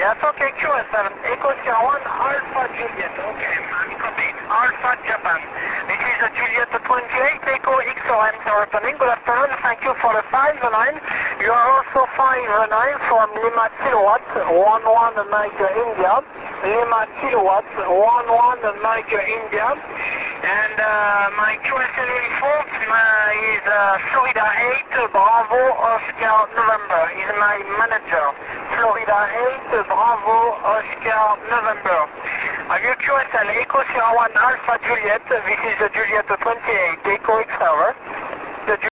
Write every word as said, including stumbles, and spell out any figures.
Yes, okay, Q S seven, Echo Sierra one, Alpha Juliet. Okay, I'm copied. Alpha Japan. This is a Juliet twenty-eight, Echo X O M returning. Good afternoon, thank you for the five nine. You are also five nine from Lima Kilowatt, one one Niger India. Lima Kilowatt, one one Niger India. And uh, my Q S L uniform uh, is uh, Florida eight, Bravo, Oscar, November. Is my manager. Florida eight, Bravo, Oscar, November. Are you Q S L Echo Sierra one Alpha Juliet? This is the Juliet twenty-eight, Echo X over. The